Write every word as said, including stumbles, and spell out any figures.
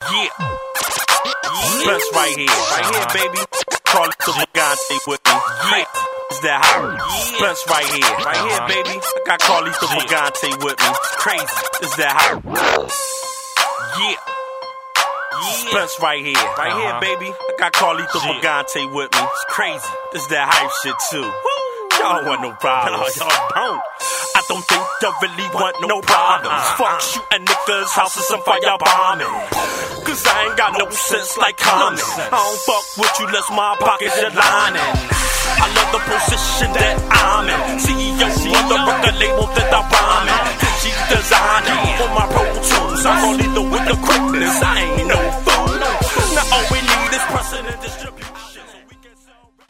Yeah. Spence right here. Right here, baby. Carly Gigante with me. Yeah. Is that hot? Spence right here. Right here, baby. I got Carly Gigante with me. Crazy. Is that hot? Yeah. Spence right here. Right here, baby. I got Carly Gigante with me. It's crazy. This that hype shit too. Y'all want no problems. No, y'all don't. I don't think y'all really want no problems. Uh, Fuck uh, shooting niggas' houses and fire bombing. Cause I ain't got no sense like common. I don't fuck with you unless my pockets are lining. I love the position that I'm